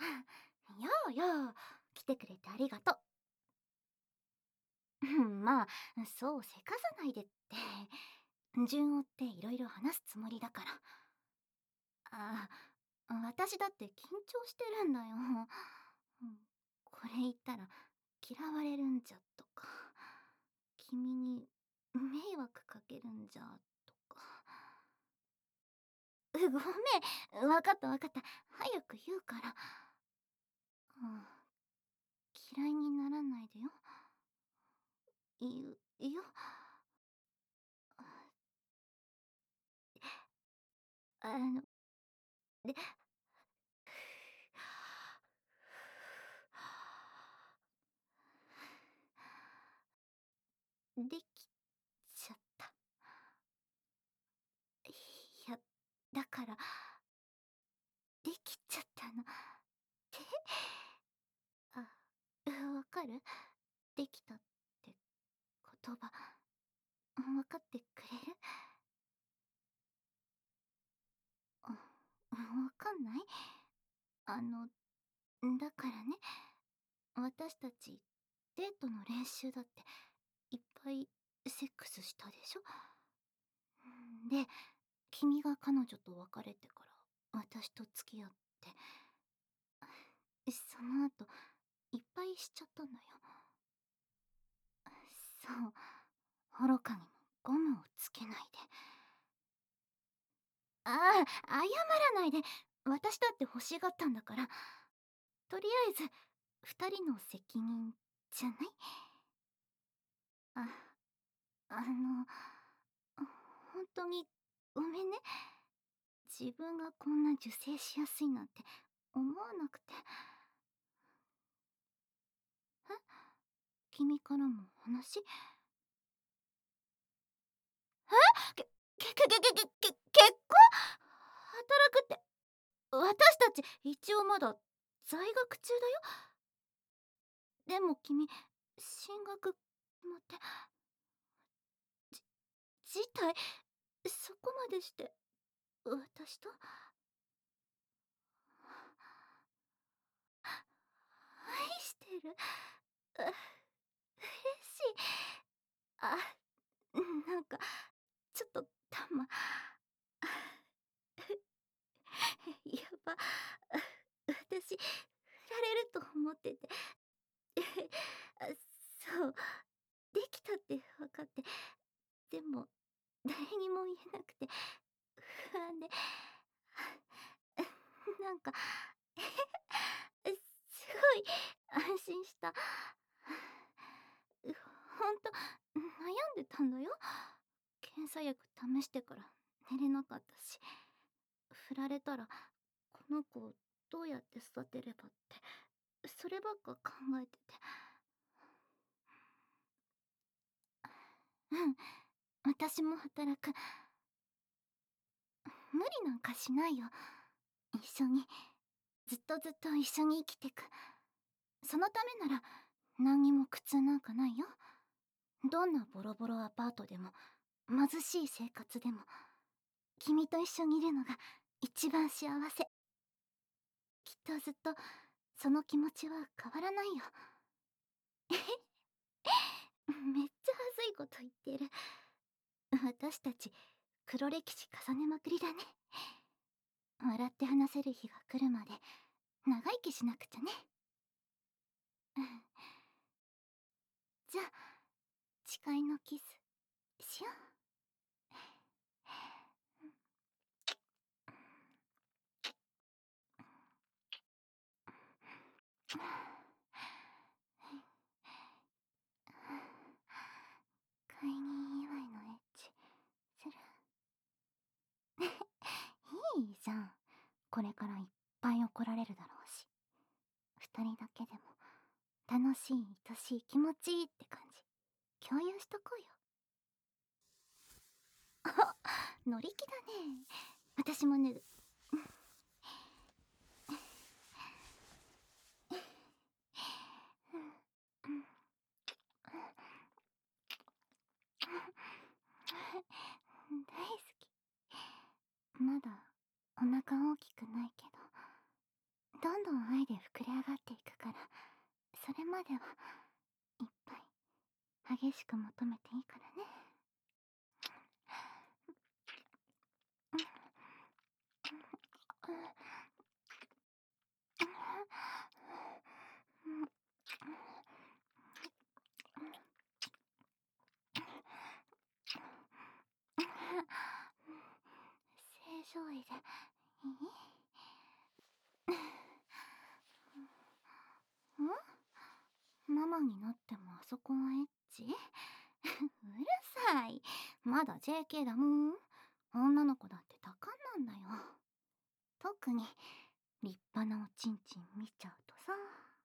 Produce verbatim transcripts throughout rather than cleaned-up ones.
やあやあ、来てくれてありがとう。まあ、そうせかさないでって。順を追っていろいろ話すつもりだから。ああ、私だって緊張してるんだよ。うん、これ言ったら嫌われるんじゃとか、君に迷惑かけるんじゃとか。うごめん、わかったわかった。早く言うから。うん、嫌いにならないでよ。言うよ。あの、で、できちゃった。いや、だから、できちゃったの。って、あ、わかる？できたって言葉、わかってくれる？あ、わかんない？あの、だからね、私たち、デートの練習だって、いっぱいセックスしたでしょ？で、君が彼女と別れてから、私と付き合って、その後、いっぱいしちゃったんだよ。そう、愚かにもゴムをつけないで。ああ、謝らないで。私だって欲しがったんだから。とりあえず、二人の責任じゃない？あ、あの、本当にごめんね。自分がこんな受精しやすいなんて思わなくて。え、君からも話？け、け、け、け、け、け、け、結婚？働くって、私たち一応まだ在学中だよ。でも君、進学もって、辞退、そこまでして、私と？愛してる？う、嬉しい。あ、なんか、ちょっとたま、やば、私、振られると思ってて。あ、そう、できたって分かって、でも、誰にも言えなくて、不安で、なんか、すごい安心した。ほんと、悩んでたんだよ。検査薬試してから寝れなかったし、振られたらこの子をどうやって育てればって、そればっか考えてて。うん、私も働く。無理なんかしないよ。一緒に、ずっとずっと一緒に生きてく。そのためなら何にも苦痛なんかないよ。どんなボロボロアパートでも貧しい生活でも、君と一緒にいるのが一番幸せ。きっとずっとその気持ちは変わらないよ。めっちゃ恥ずいこと言ってる。私たち黒歴史重ねまくりだね。笑って話せる日が来るまで長生きしなくちゃね。うん、じゃあ誓いのキスしよう。会議祝いのエッチする？いいじゃん。これからいっぱい怒られるだろうし、二人だけでも楽しい愛しい気持ちいいって感じ共有しとこうよ。あ、乗り気だね。私も脱ぐ。大好き。まだお腹大きくないけど、 どんどん愛で膨れ上がっていくから、それまではいっぱい激しく求めていいからね。正常位でいい？ん？ママになってもあそこはエッチ？うるさい。まだ ジェーケー だもん。女の子だって多感なんだよ。特に立派なおちんちん見ちゃうとさ。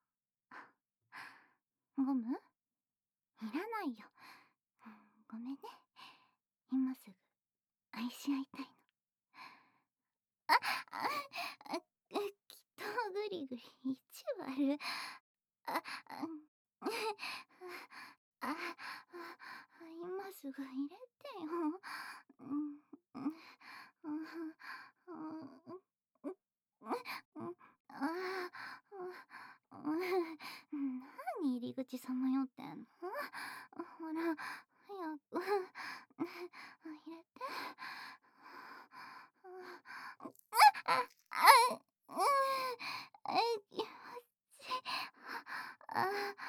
ゴム？いらないよ。ごめんね。今すぐ愛し合いたいの。あ、あ、あ、きっとグリグリ意地悪。あ、あ、あ、今すぐ入れてよ。うん、うん、うん、うん、うん、あ、何入り口さまよってんの？ほら、早く入れて。あ、あ、あ、うん、え、気持ちいい。あ、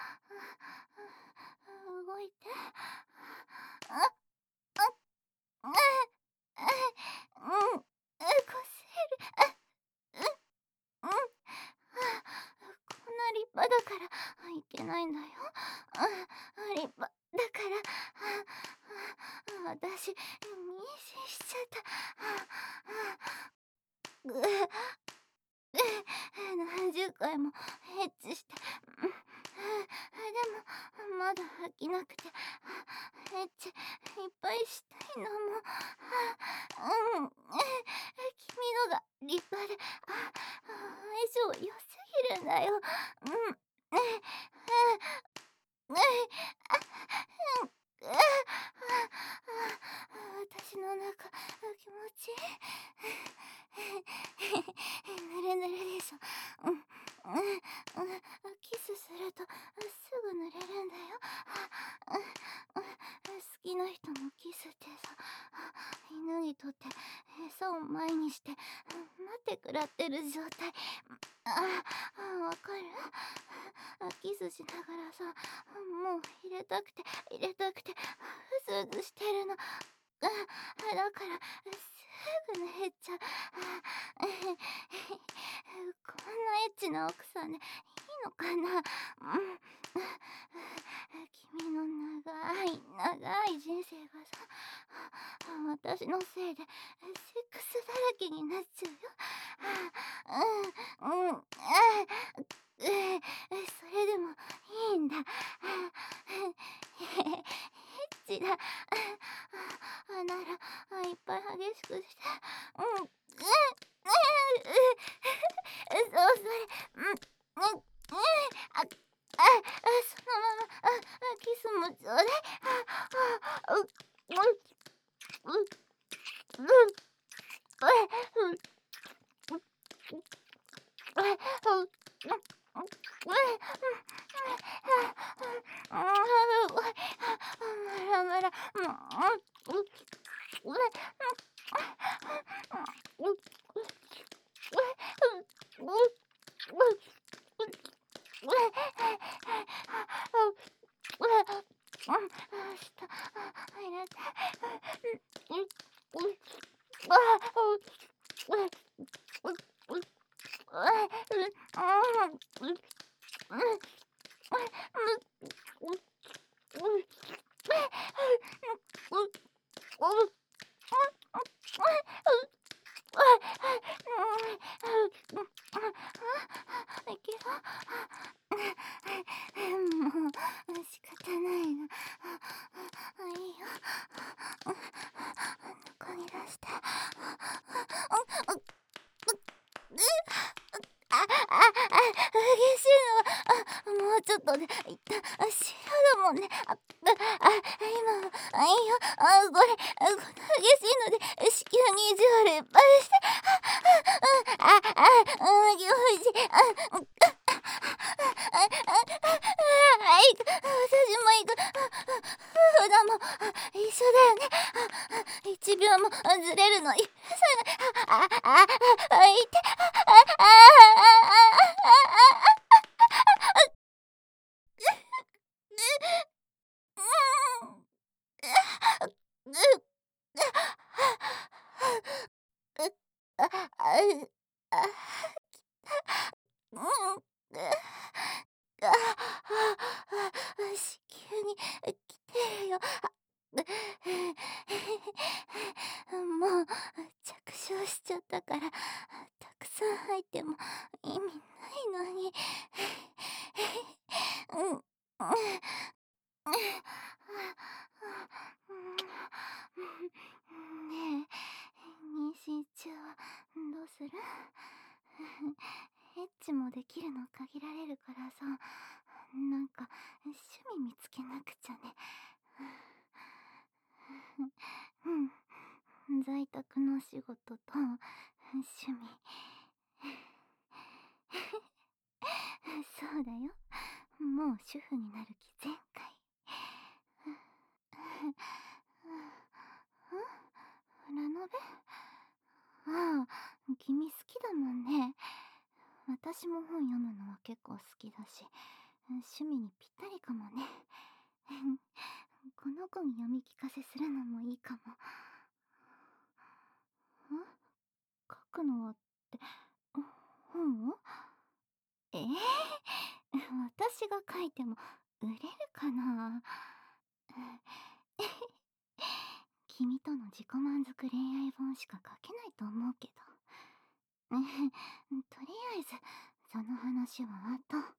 動いて。あ、あ、あ、うん、こせる。うん、うん。こんな立派だからいけないんだよ。立派だから、私、妊娠しちゃった。ぐ何十回もエッチして、でもまだ飽きなくて、エッチいっぱいしたいのも、うん、君のが立派で、相性良すぎるんだよ。うん、私の中気持ちいい。ぬれぬれでしょ。うん、うん、キスするとすぐ濡れるんだよ。好きな人のキスってさ、犬にとって餌を前にして待ってくらってる状態。あ、わかる？キスしながらさ、もう入れたくて入れたくてうずうずしてるの。だからすぐ濡れちゃう。こんなエッチな奥さんでいいのかな？うん、君の長い長い人生がさ、私のせいでセックスだらけになっちゃうよ。うん、うん、あ、それでもいいんだ。エッチだ。ならいっぱい激しくして。うん、うん、うん、そう、それ、うん、うん、うん、あ、あ、そのまま、あ、キスもちょうだい。あ、う、う、う、う、いけそう。もう仕方ないな。いいよ。中に出して。あ、あ、あ、激しいのは、もうちょっとで、いったん、終了だもんね。あ、あ、今は、あ、いいよ。あ、これ、この激しいので、子宮に意地悪いっぱいして。あ、あ、あ、 うん、ぎょうじ、あ、うん、あ、あ、あ、あ、あ、いく、私も行く。普段も一緒だよね。一秒もずれるの許さない。あ、あ、あ、あ、いて、あ、あ、あ、あ、あ、あ、あ、あ、あ、うん、あ、あ、子宮に来てるよ。もう着床しちゃったから、たくさん入っても意味ないのに。うん、うん、ねえ、妊娠中はどうする？エッチもできるの限られるからさ、なんか趣味見つけなくちゃね。うん、在宅の仕事と趣味。そうだよ。もう主婦になる気全開。ん？ラノベ？ああ、君好きだもんね。私も本読むのは結構好きだし、趣味にぴったりかもね。この子に読み聞かせするのもいいかも。ん？書くのはって、本を？ええー、私が書いても売れるかな。君との自己満足恋愛本しか書けないと思うけど。とりあえずその話は後。